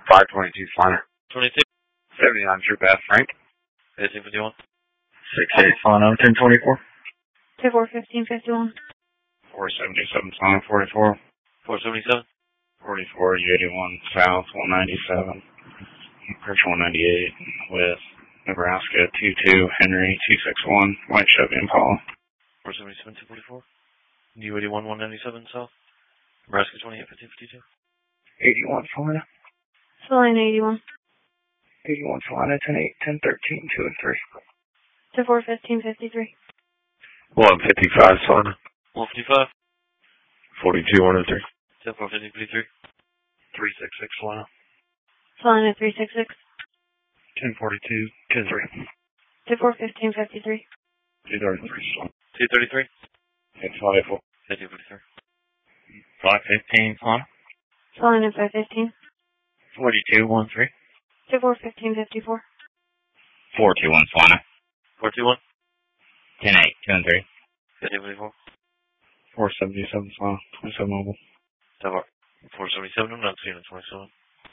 522 Flyer. 22. 79 True Bath Frank. 1851. 68 Flano 1024. 241551. 477 Flano 44. 477. 44 U81 South 197. Pressure 198 with Nebraska 22 Henry 261 White Chevy Impala. 477 244. U81 197 South. Nebraska 28 1552. 81 Flano. Salina 81. 81 Flano 10 8 10 13 2 and 3. 241553. 155 Flano. 155. 42 103. 10453. 366 Flano. Salina 366. 1042 10 3. 241553. 233 Flano. 233. 554. 1853. 515 Flano. Salina 515. 42 13. 241554. 421 Flano. 421. 10 8 2 and 3. 1854. 477 Flano. 27 Mobile. 477. I'm not seeing a 27.